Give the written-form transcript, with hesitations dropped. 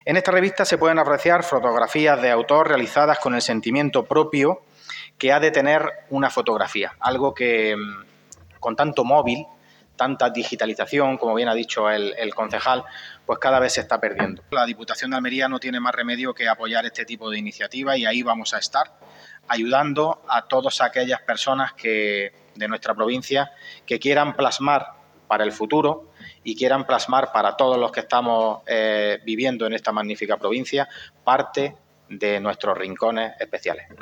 En esta revista se pueden apreciar fotografías de autor realizadas con el sentimiento propio que ha de tener una fotografía, algo que con tanto móvil, tanta digitalización, como bien ha dicho el concejal, pues cada vez se está perdiendo. La Diputación de Almería no tiene más remedio que apoyar este tipo de iniciativas y ahí vamos a estar, ayudando a todas aquellas personas de nuestra provincia que quieran plasmar para el futuro y quieran plasmar para todos los que estamos viviendo en esta magnífica provincia parte de nuestros rincones especiales.